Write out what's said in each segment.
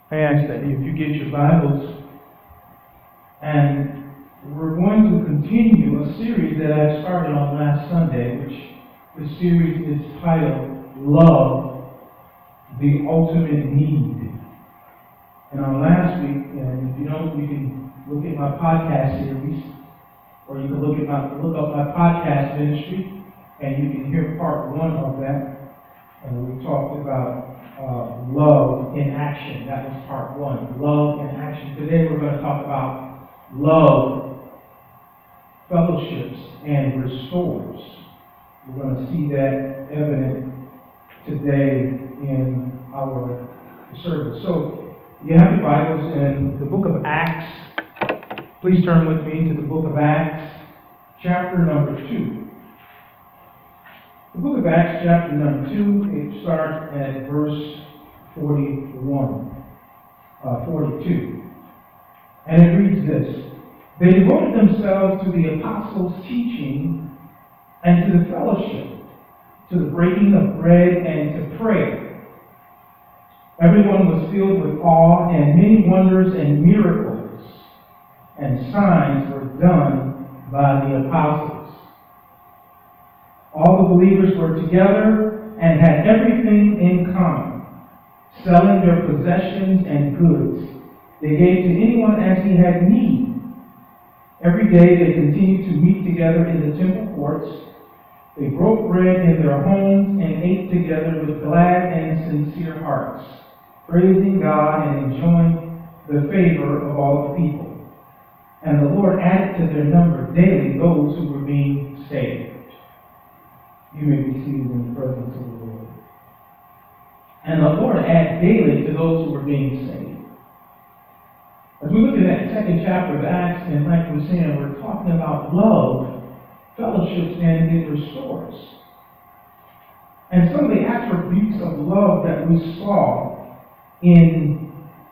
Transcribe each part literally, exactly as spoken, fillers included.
I ask that if you get your Bibles, and we're going to continue a series that I started on last Sunday, which the series is titled Love, the Ultimate Need. And on last week, and if you don't, you can look at my podcast series, or you can look at my look up my podcast ministry, and you can hear part one of that. And we talked about uh, love in action. That was part one. Love in action. Today we're going to talk about love, fellowships, and restores. We're going to see that evident today in our service. So, you have your Bibles in the book of Acts. Please turn with me to the book of Acts, chapter number two. The book of Acts, chapter number two, it starts at verse forty-one, uh, forty-two. And it reads this: They devoted themselves to the apostles' teaching and to the fellowship, to the breaking of bread and to prayer. Everyone was filled with awe, and many wonders and miracles and signs were done by the apostles. All the believers were together and had everything in common. Selling their possessions and goods, they gave to anyone as he had need. Every day they continued to meet together in the temple courts. They broke bread in their homes and ate together with glad and sincere hearts, praising God and enjoying the favor of all the people. And the Lord added to their number daily those who were being saved. You may be seated in the presence of the Lord. And the Lord added daily to those who were being saved. As we look at that second chapter of Acts, and like we're saying, we're talking about love, fellowships, and it restores. And some of the attributes of love that we saw in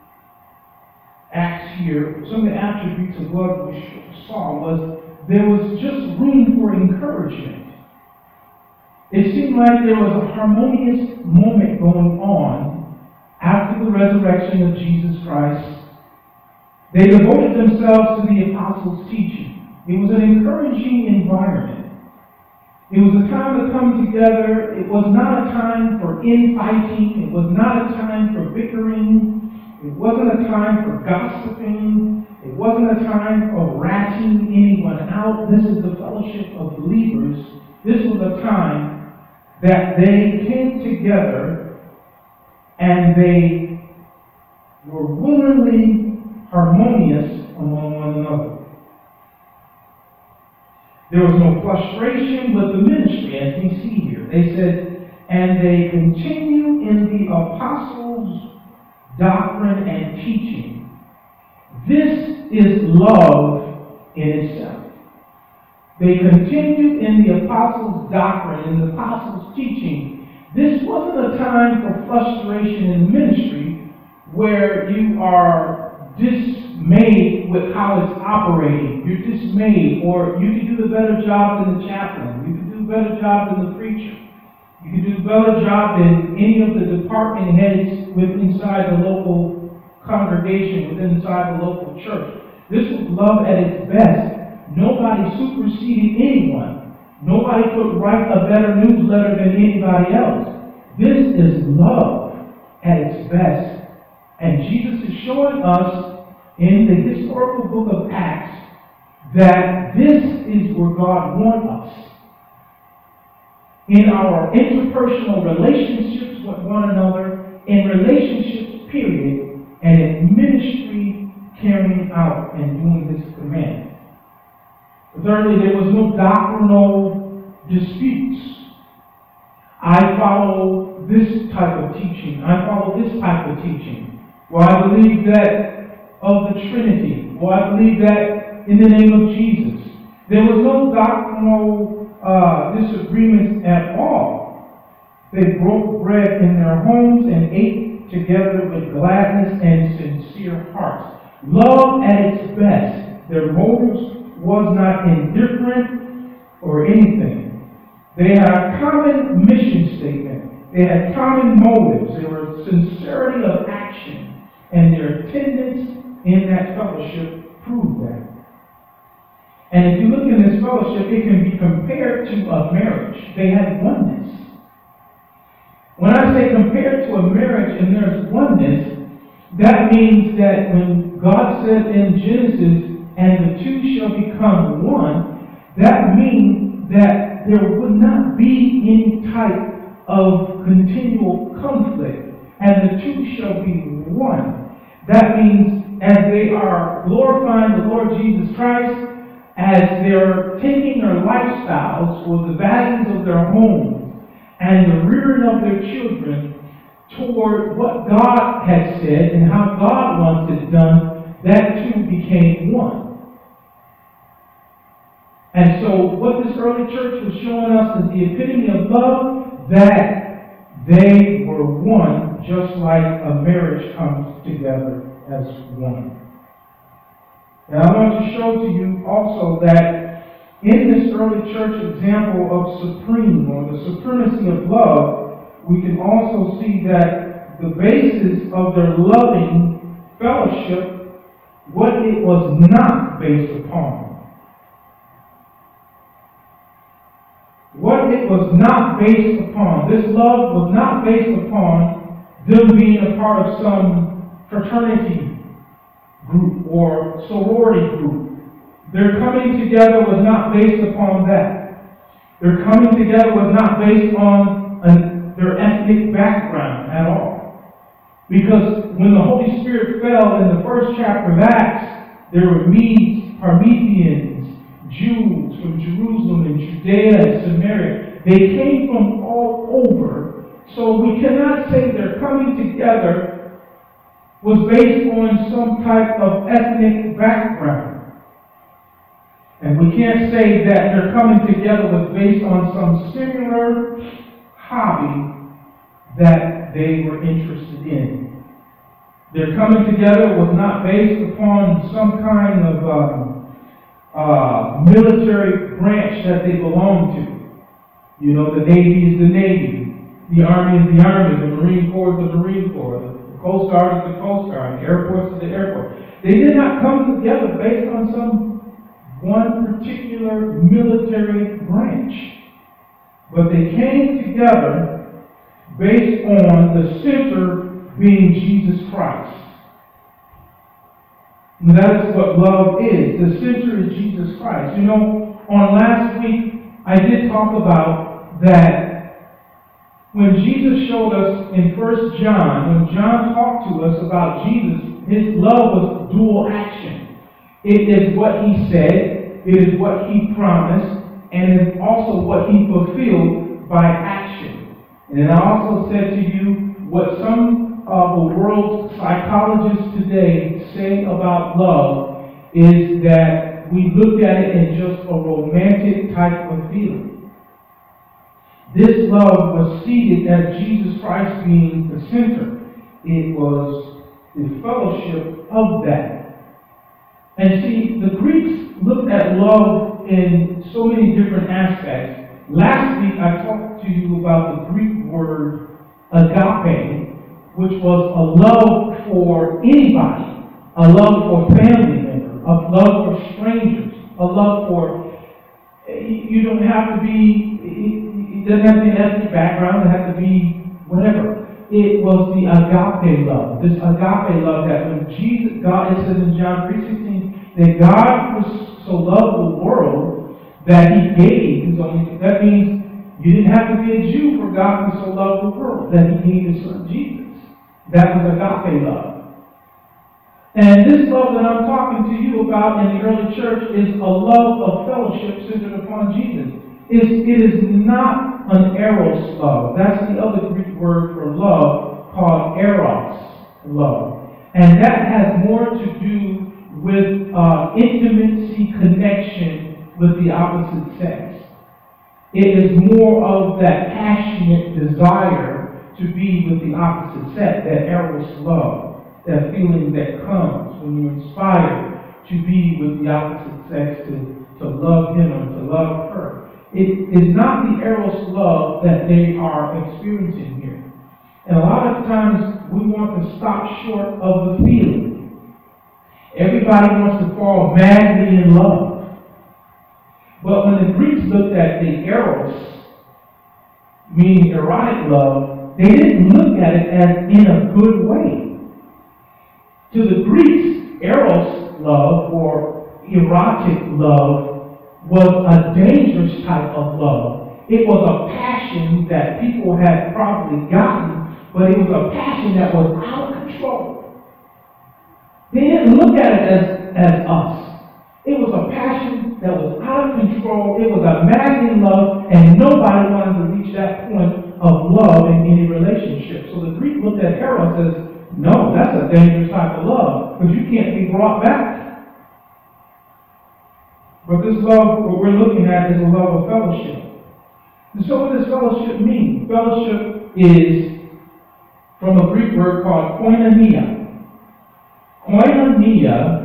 Acts here, some of the attributes of love we saw was there was just room for encouragement. It seemed like there was a harmonious moment going on after the resurrection of Jesus Christ. They devoted themselves to the apostles' teaching. It was an encouraging environment. It was a time to come together. It was not a time for infighting. It was not a time for bickering. It wasn't a time for gossiping. It wasn't a time of ratting anyone out. This is the fellowship of believers. This was a time that they came together and they were willingly harmonious among one another. There was no frustration with the ministry, as we see here. They said, and they continue in the apostles' doctrine and teaching. This is love in itself. They continued in the apostles' doctrine, in the apostles' teaching. This wasn't a time for frustration in ministry where you are dismayed with how it's operating. You're dismayed, or you can do a better job than the chaplain. You can do a better job than the preacher. You can do a better job than any of the department heads within inside the local congregation, within inside the local church. This was love at its best. Nobody superseded anyone. Nobody could write a better newsletter than anybody else. This is love at its best. And Jesus is showing us in the historical book of Acts that this is where God wants us. In our interpersonal relationships with one another, in relationships, period, and in ministry carrying out and doing this command. Thirdly, there was no doctrinal disputes. I follow this type of teaching. I follow this type of teaching. Well, I believe that of the Trinity. Well, I believe that in the name of Jesus. There was no doctrinal uh, disagreements at all. They broke bread in their homes and ate together with gladness and sincere hearts. Love at its best. Their motives was not indifferent or anything. They had a common mission statement. They had common motives. There was sincerity of action. and their attendance in that fellowship proved that. And if you look in this fellowship, it can be compared to a marriage. They had oneness. When I say compared to a marriage and there's oneness, that means that when God said in Genesis, and the two shall become one, that means that there would not be any type of continual conflict, and the two shall be one. That means as they are glorifying the Lord Jesus Christ, as they're taking their lifestyles or the values of their homes and the rearing of their children toward what God had said and how God wants it done, that too became one. And so what this early church was showing us is the epitome of love, that they were one, just like a marriage comes together as one. And I want to show to you also that in this early church example of supreme, or the supremacy of love, we can also see that the basis of their loving fellowship, what it was not based upon. What it was not based upon. This love was not based upon them being a part of some fraternity group or sorority group. Their coming together was not based upon that. Their coming together was not based on an, their ethnic background at all. Because when the Holy Spirit fell in the first chapter of Acts, there were Medes, Parthians, Jews from Jerusalem and Judea and Samaria. They came from all over. So we cannot say their coming together was based on some type of ethnic background. And we can't say that their coming together was based on some similar hobby that they were interested in. Their coming together was not based upon some kind of um, uh, military branch that they belonged to. You know, the Navy is the Navy, the Army is the Army, the Marine Corps is the Marine Corps, the Coast Guard is the Coast Guard, the Air Force is the Air Force. They did not come together based on some one particular military branch, but they came together based on the center being Jesus Christ. And that is what love is. The center is Jesus Christ. You know, on last week, I did talk about that when Jesus showed us in First John, when John talked to us about Jesus, his love was dual action. It is what he said, it is what he promised, and it is also what he fulfilled by action. And I also said to you what some of the world's psychologists today say about love is that we look at it in just a romantic type of feeling. This love was seated as Jesus Christ being the center. It was the fellowship of that. And see, the Greeks looked at love in so many different aspects. Last week I talked to you about the Greek word agape, which was a love for anybody, a love for family members, a love for strangers, a love for, you don't have to be, it doesn't have to be an ethnic background, it has to be whatever. It was the agape love, this agape love that when Jesus, God, it says in John three sixteen, that God was so loved the world that he gave his only, that means you didn't have to be a Jew for God to so love the world, that he gave his son Jesus. That was agape love. And this love that I'm talking to you about in the early church is a love of fellowship centered upon Jesus. It's, it is not an eros love. That's the other Greek word for love called eros love. And that has more to do with uh, intimacy, connection with the opposite sex. It is more of that passionate desire to be with the opposite sex, that eros love, that feeling that comes when you're inspired to be with the opposite sex, to, to love him or to love her. It is not the eros love that they are experiencing here. And a lot of times we want to stop short of the feeling. Everybody wants to fall madly in love. But when the Greeks looked at the eros, meaning erotic love, they didn't look at it as in a good way. To the Greeks, eros love or erotic love was a dangerous type of love. It was a passion that people had probably gotten, but it was a passion that was out of control. They didn't look at it as, as us. It was a passion that was out of control. It was a maddening love, and nobody wanted to reach that point of love in any relationship. So the Greek looked at eros as, no, that's a dangerous type of love, because you can't be brought back. But this love, what we're looking at, is a love of fellowship. And so what does fellowship mean? Fellowship is from a Greek word called koinonia. Koinonia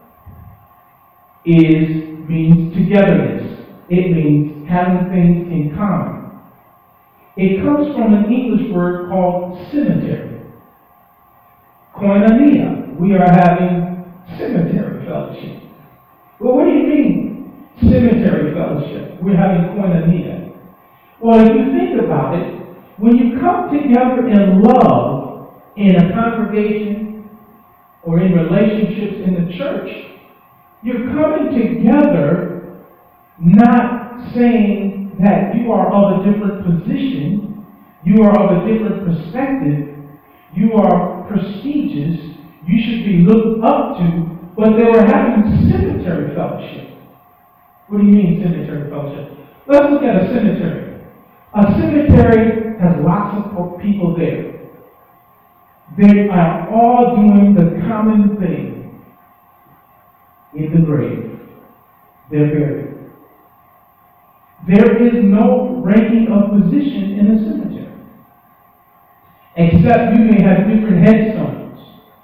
is means togetherness. It means having things in common. It comes from an English word called cemetery. Koinonia. We are having cemetery fellowship. Well, what do you mean, cemetery fellowship? We're having koinonia. Well, if you think about it, when you come together in love in a congregation or in relationships in the church, you're coming together not saying that you are of a different position, you are of a different perspective, you are prestigious, you should be looked up to, but they were having cemetery fellowship. What do you mean cemetery fellowship? Let's look at a cemetery. A cemetery has lots of people there. They are all doing the common thing. In the grave, they're buried. There is no ranking of position in a cemetery, except you may have different headstones.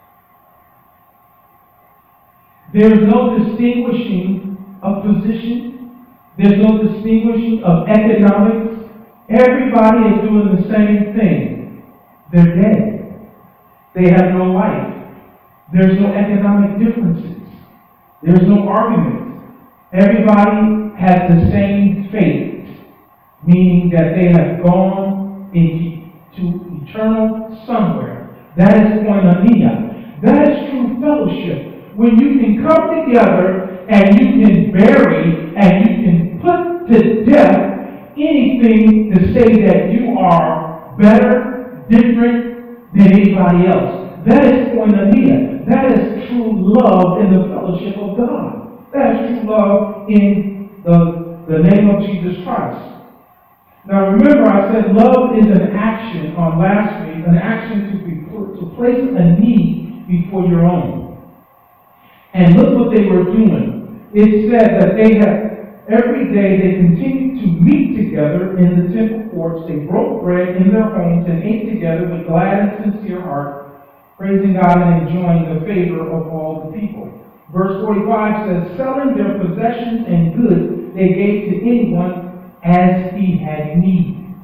There is no distinguishing of position. There's no distinguishing of economics. Everybody is doing the same thing. They're dead. They have no life. There's no economic differences. There's no argument. Everybody has the same fate, meaning that they have gone into eternal somewhere. That is koinonia. That is true fellowship. When you can come together and you can bury and you can put to death anything to say that you are better, different than anybody else. That is koinonia. That is true love in the fellowship of God. That is true love in the, the name of Jesus Christ. Now remember, I said love is an action on last week, an action to be to place a need before your own. And look what they were doing. It said that they had every day they continued to meet together in the temple courts. They broke bread in their homes and ate together with glad and sincere heart, praising God and enjoying the favor of all the people. Verse forty-five says, selling their possessions and goods they gave to anyone as he had need.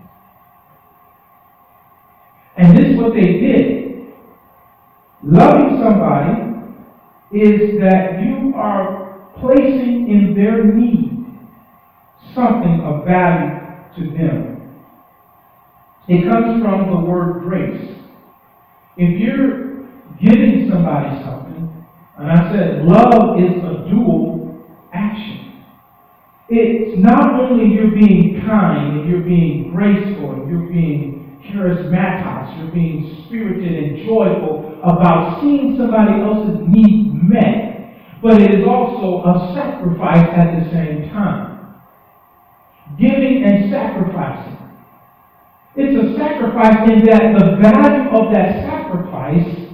And this is what they did. Loving somebody is that you are placing in their need something of value to them. It comes from the word grace. If you're giving somebody something, and I said love is a dual action. It's not only you're being kind and you're being graceful and you're being charismatic, you're being spirited and joyful about seeing somebody else's need met, but it is also a sacrifice at the same time. Giving and sacrificing. It's a sacrifice in that the value of that sacrifice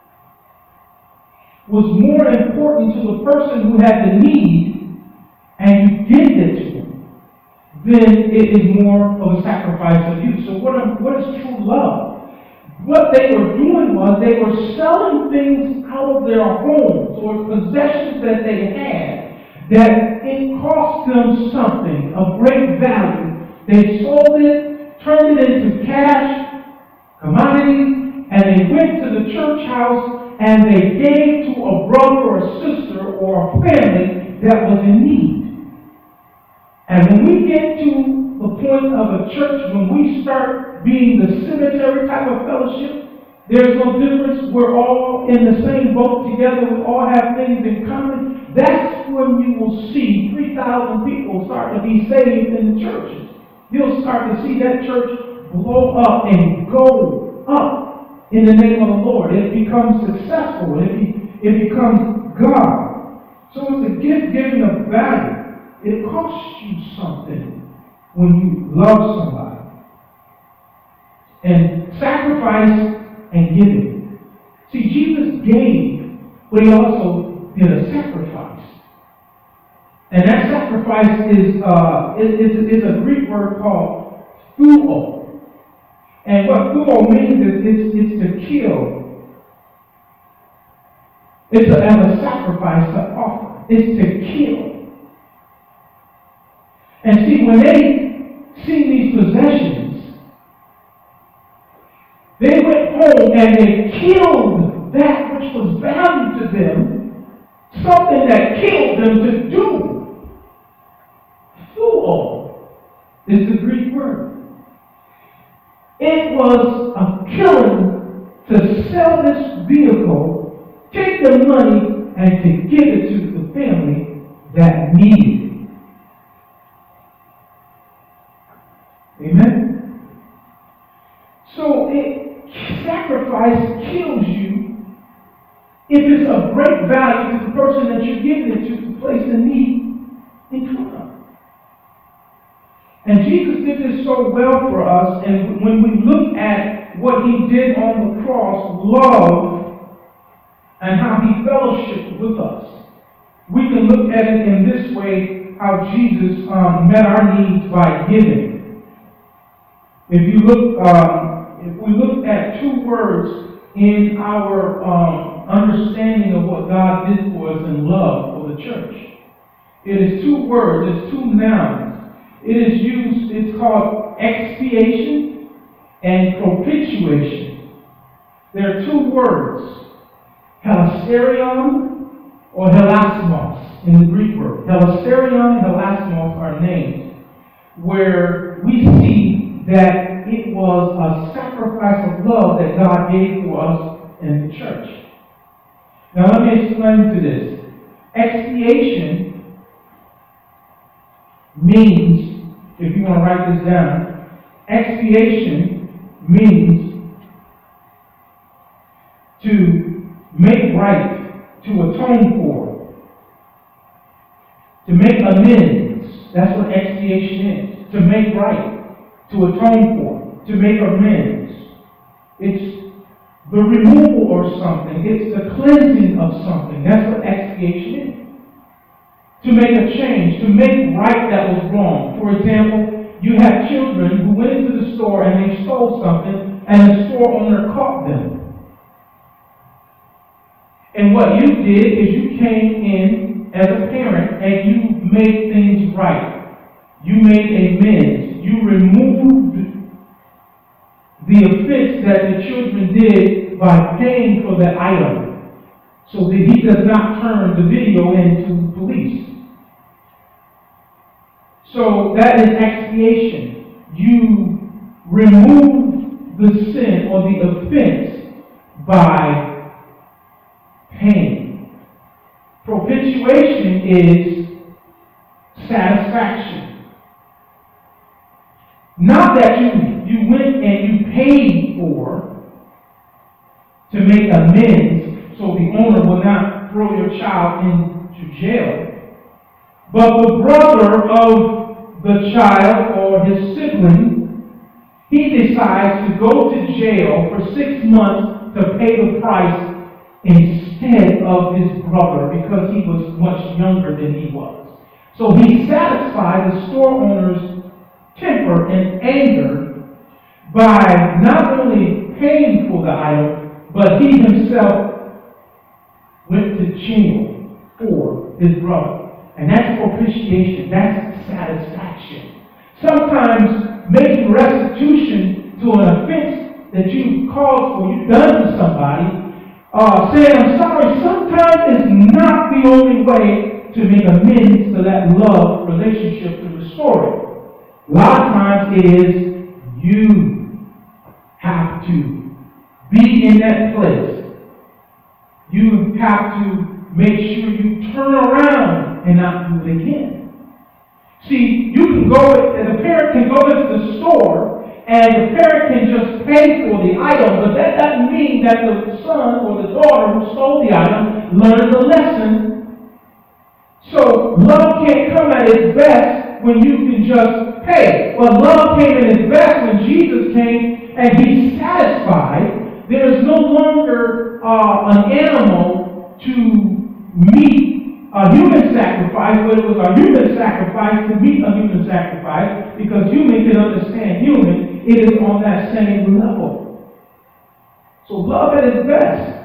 was more important to the person who had the need, and you give it to them, then it is more of a sacrifice of you. So what, what is true love? What they were doing was they were selling things out of their homes or possessions that they had that it cost them something of great value. They sold it, turned it into cash, commodities, and they went to the church house and they gave to a brother or a sister or a family that was in need. And when we get to the point of a church, when we start being the cemetery type of fellowship, there's no difference. We're all in the same boat together. We all have things in common. That's when you will see three thousand people start to be saved in the churches. You'll start to see that church blow up and go up in the name of the Lord. It becomes successful. It, be, it becomes God. So it's a gift given of value. It costs you something when you love somebody. And sacrifice and giving. See, Jesus gave, but he also did a sacrifice. And that sacrifice is, uh, is, is, is a Greek word called thuo. And what thuo means is it's, it's to kill. It's a, as a sacrifice to offer. It's to kill. And see, when they see these possessions, they went home and they killed that which was valued to them, something that killed them to do. Thuo is the Greek word. It was a killing to sell this vehicle, take the money, and to give it to the family that needed it. Amen? So it sacrifice kills you if it's of great value to the person that you're giving it to to place the need in front of. And Jesus did this so well for us, and when we look at what he did on the cross, love, and how he fellowshiped with us, we can look at it in this way, how Jesus um, met our needs by giving. If you look, um, if we look at two words in our um, understanding of what God did for us in love for the church, it is two words, it's two nouns. It is used, it's called expiation and propitiation. There are two words, helasterion or helasmos in the Greek word. Helasterion and helasmos are names where we see that it was a sacrifice of love that God gave to us in the church. Now let me explain to this. Expiation means, if you want to write this down, expiation means to make right, to atone for, to make amends. That's what expiation is. To make right, to atone for, to make amends. It's the removal of something. It's the cleansing of something. That's what expiation is. To make a change, to make right that was wrong. For example, you have children who went into the store and they stole something, and the store owner caught them. And what you did is you came in as a parent and you made things right. You made amends. You removed the offense that the children did by paying for that item, so that he does not turn the video into police. So that is expiation. You remove the sin or the offense by paying. Propitiation is satisfaction. Not that you, you went and you paid for to make amends so the owner will not throw your child into jail. But the brother of the child or his sibling, he decides to go to jail for six months to pay the price instead of his brother because he was much younger than he was. So he satisfied the store owner's temper and anger by not only paying for the item, but he himself went to jail for his brother. And that's propitiation. That's satisfaction. Sometimes making restitution to an offense that you've caused for, you've done to somebody, uh, saying, I'm sorry, sometimes is not the only way to make amends to that love relationship to restore it. A lot of times it is you have to be in that place. You have to make sure you turn around and not do it again. See, you can go, and a parent can go into the store, and the parent can just pay for the item, but that doesn't mean that the son or the daughter who stole the item learned the lesson. So, love can't come at its best when you can just pay. But love came at its best when Jesus came and He satisfied. There is no longer uh, an animal to meet a human sacrifice, but it was a human sacrifice to meet a human sacrifice, because human can understand human. It is on that same level. So love at its best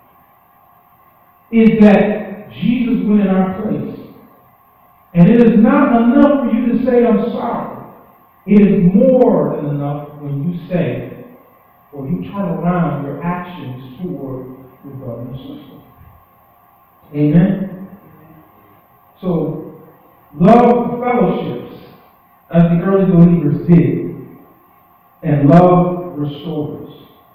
is that Jesus went in our place. And it is not enough for you to say, I'm sorry. It is more than enough when you say, or you turn around your actions toward your brother and sister. Amen? So, love fellowships as the early believers did, and love restores.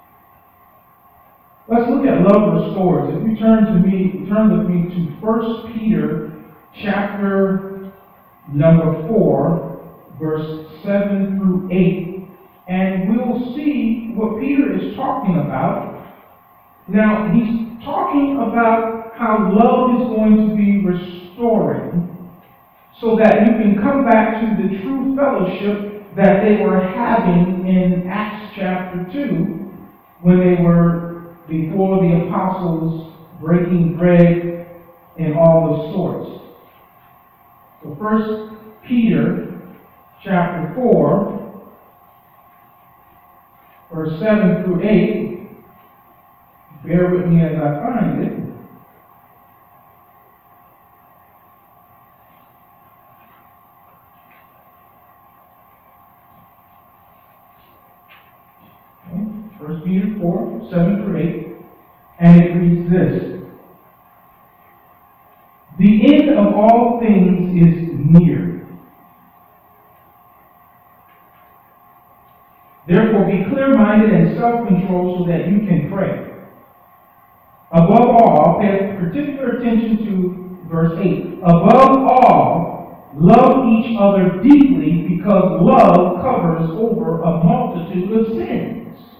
Let's look at love restores. If you turn to me, turn with me to First Peter chapter number four, verse seven through eight, and we'll see what Peter is talking about. Now, he's talking about how love is going to be restoring, so that you can come back to the true fellowship that they were having in Acts chapter two, when they were before the apostles breaking bread and all the sorts. So First Peter chapter four, verse seven through eight. Bear with me as I find it. First Peter four, seven through eight, and it reads this. The end of all things is near. Therefore be clear-minded and self-controlled so that you can pray. Above all, pay particular attention to verse eight. Above all, love each other deeply, because love covers over a multitude of sins.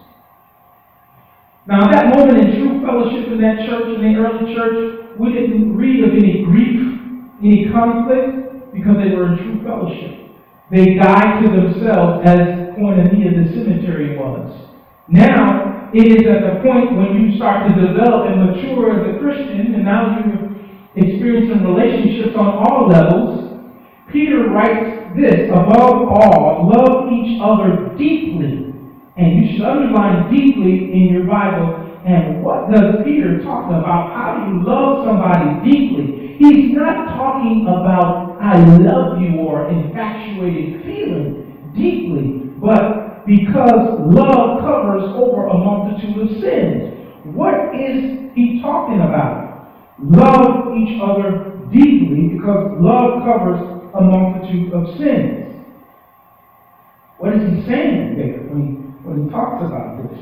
Now, at that moment in true fellowship in that church, in the early church, we didn't read of any grief, any conflict, because they were in true fellowship. They died to themselves, as Koinonia, the cemetery, was. Now, it is at the point when you start to develop and mature as a Christian, and now you're experiencing relationships on all levels. Peter writes this: above all, love each other deeply. And you should underline deeply in your Bible. And what does Peter talk about? How do you love somebody deeply? He's not talking about I love you or infatuated feeling deeply, but because love covers over a multitude of sins. What is he talking about? Love each other deeply, because love covers a multitude of sins. What is he saying there when he when he talks about this?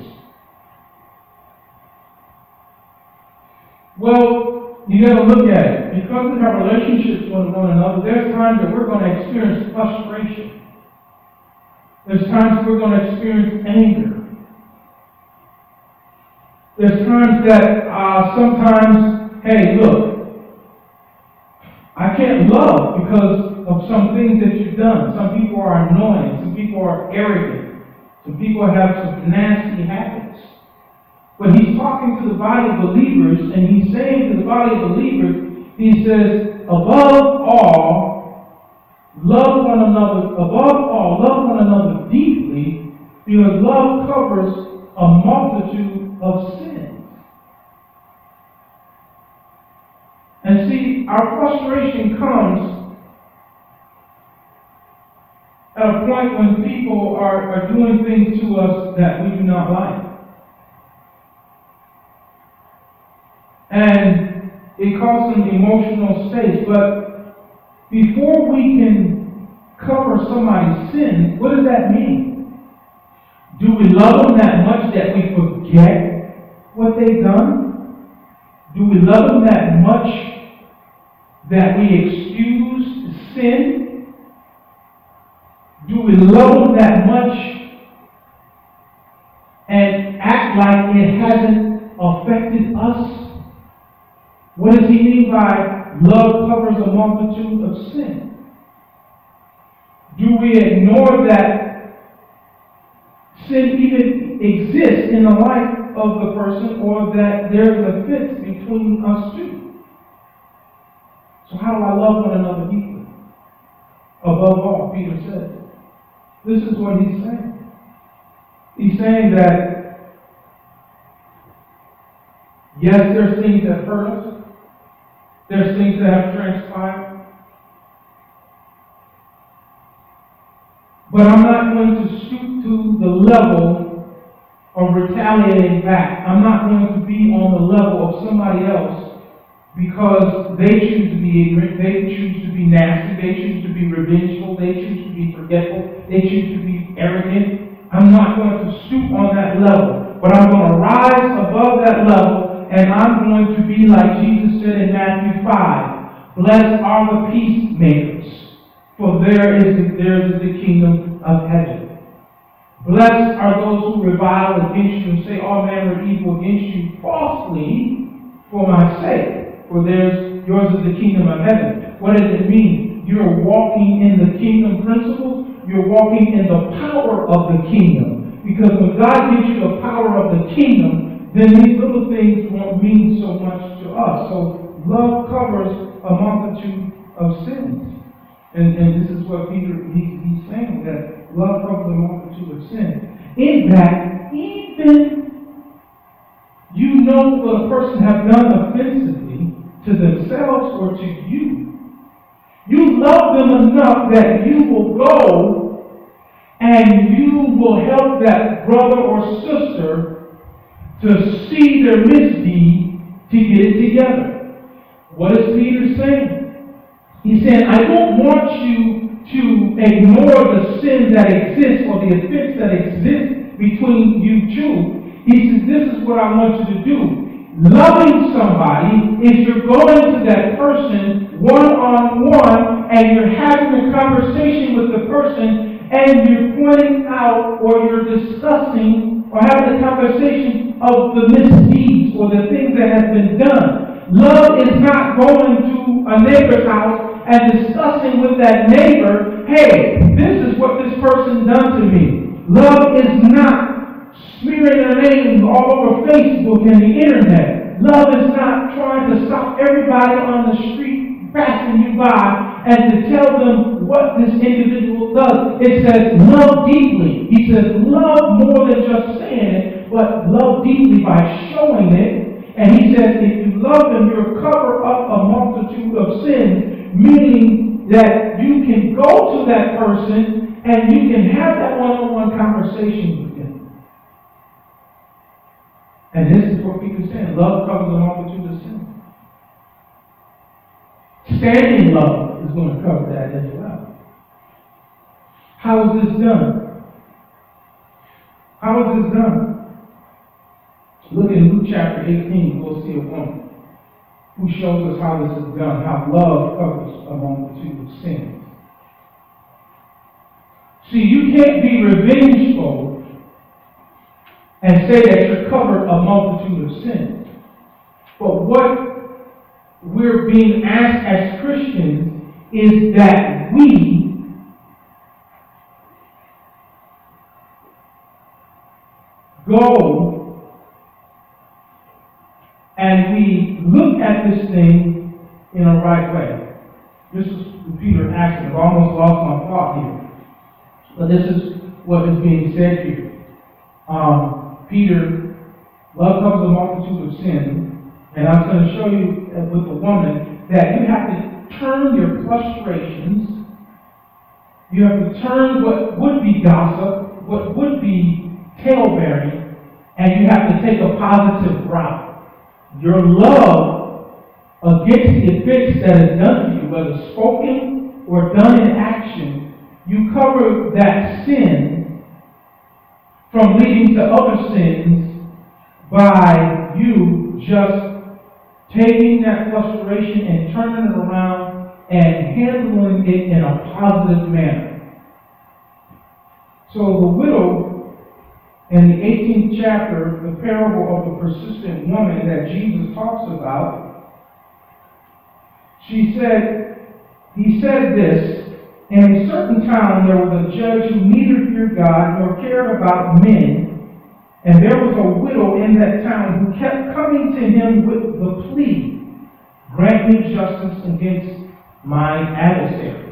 Well, you got to look at it. Because we have relationships with one another, there's times that we're going to experience frustration. There's times we're going to experience anger. There's times that uh, sometimes, hey, look, I can't love because of some things that you've done. Some people are annoying. Some people are arrogant. Some people have some nasty habits. But he's talking to the body of believers, and he's saying to the body of believers, he says, above all, love one another, above all, love one another deeply, because love covers a multitude of sins. And see, our frustration comes at a point when people are, are doing things to us that we do not like. And it causes an emotional state. But before we can cover somebody's sins, what does that mean? Do we love them that much that we forget what they've done? Do we love them that much that we excuse sin? Do we love them that much and act like it hasn't affected us? What does he mean by love covers a multitude of sin? Do we ignore that sin even exists in the life of the person, or that there's a fence between us two? So how do I love one another equally? Above all, Peter says. This is what he's saying. He's saying that, yes, there's things that hurt us. There's things that have transpired. But I'm not going to stoop to the level of retaliating back. I'm not going to be on the level of somebody else because they choose to be ignorant, they choose to be nasty, they choose to be revengeful, they choose to be forgetful, they choose to be arrogant. I'm not going to stoop on that level, but I'm going to rise above that level, and I'm going to be like Jesus said in Matthew five. Blessed are the peacemakers, for there is the, theirs is the kingdom of heaven. Blessed are those who revile against you and say all manner of evil against you falsely for my sake, for theirs yours is the kingdom of heaven. What does it mean? You're walking in the kingdom principles. You're walking in the power of the kingdom. Because when God gives you the power of the kingdom, then these little things won't mean so much to us. So love covers a multitude of sins. And, and this is what Peter, he, he's saying, that love covers a multitude of sins. In that, even you know what a person has done offensively to themselves or to you, you love them enough that you will go and you will help that brother or sister to see their misdeed to get it together. What is Peter saying? He's saying, I don't want you to ignore the sin that exists or the offense that exists between you two. He says, this is what I want you to do. Loving somebody is you're going to that person one-on-one and you're having a conversation with the person and you're pointing out or you're discussing or having a conversation of the misdeeds or the things that have been done. Love is not going to a neighbor's house and discussing with that neighbor, hey, this is what this person done to me. Love is not smearing their names all over Facebook and the internet. Love is not trying to stop everybody on the street passing you by and to tell them what this individual does. It says love deeply. He says love more than just saying it, but love deeply by showing it. And he says if you love them, you'll cover up a multitude of sins, meaning that you can go to that person and you can have that one-on-one conversation with them. And this is what Peter's saying. Love covers a multitude of sins. Standing love is going to cover that as well. How is this done? How is this done? Look in Luke chapter eighteen, we'll see a woman who shows us how this is done, how love covers a multitude of sins. See, you can't be revengeful and say that you're covered a multitude of sins. But what we're being asked as Christians is that we go and we look at this thing in a right way. This is what Peter asked. I've almost lost my thought here. But this is what is being said here. Um, Peter, love covers a multitude of sins. And I'm going to show you with the woman that you have to turn your frustrations You have to turn what would be gossip, what would be tale-bearing, and you have to take a positive route. Your love against the offense that is done to you, whether spoken or done in action, you cover that sin from leading to other sins by you just taking that frustration and turning it around and handling it in a positive manner. So the widow in the eighteenth chapter, the parable of the persistent woman that Jesus talks about, she said, he said this, in a certain town there was a judge who neither feared God nor cared about men, and there was a widow in that town who kept coming to him with the plea, grant me justice against my adversary.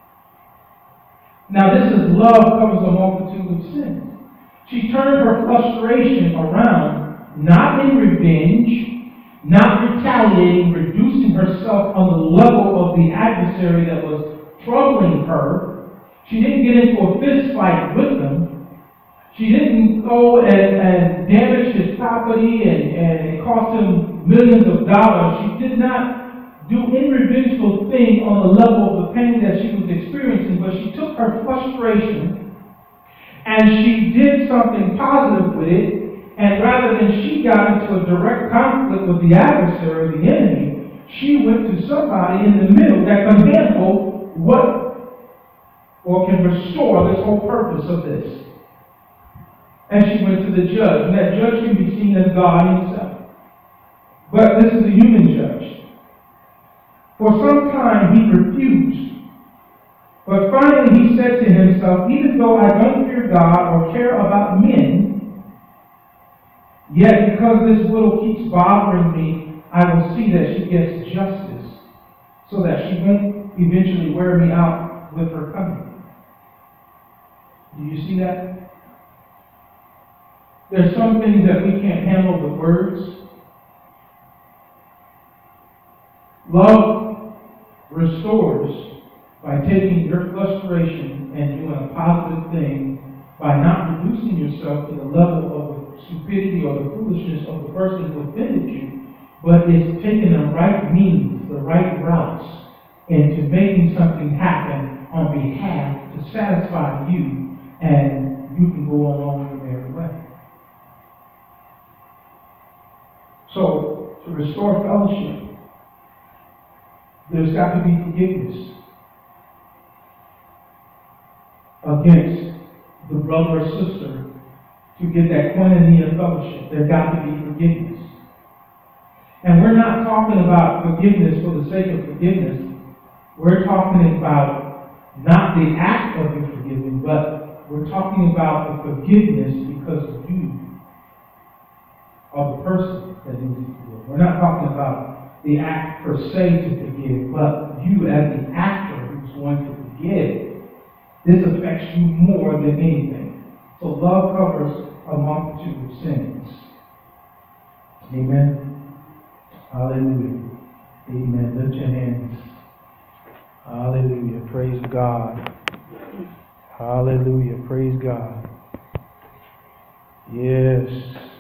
Now this is love covers a multitude of sins. She turned her frustration around, not in revenge, not retaliating, reducing herself on the level of the adversary that was troubling her. She didn't get into a fist fight with them. She didn't go and, and damage his property and, and it cost him millions of dollars. She did not do any revengeful thing on the level of the pain that she was experiencing, but she took her frustration and she did something positive with it. And rather than she got into a direct conflict with the adversary, the enemy, she went to somebody in the middle that can handle what or can restore this whole purpose of this. And she went to the judge. And that judge can be seen as God himself. But this is a human judge. For some time he refused. But finally he said to himself, even though I don't fear God or care about men, yet because this widow keeps bothering me, I will see that she gets justice so that she won't eventually wear me out with her coming. Do you see that? There's some things that we can't handle with words. Love restores by taking your frustration and doing a positive thing by not reducing yourself to the level of the stupidity or the foolishness of the person who offended you, but it's taking the right means, the right routes, into making something happen on behalf to satisfy you, and you can go along your merry way. So, to restore fellowship, there's got to be forgiveness against the brother or sister. To get that koinonia fellowship, there's got to be forgiveness. And we're not talking about forgiveness for the sake of forgiveness. We're talking about not the act of the forgiving, but we're talking about the forgiveness because of you, of the person that needs to forgive. We're not talking about the act per se to forgive, but you as the actor who's going to forgive. This affects you more than anything. So love covers a multitude of sins. Amen. Hallelujah. Amen. Lift your hands. Hallelujah. Praise God. Hallelujah. Praise God. Yes.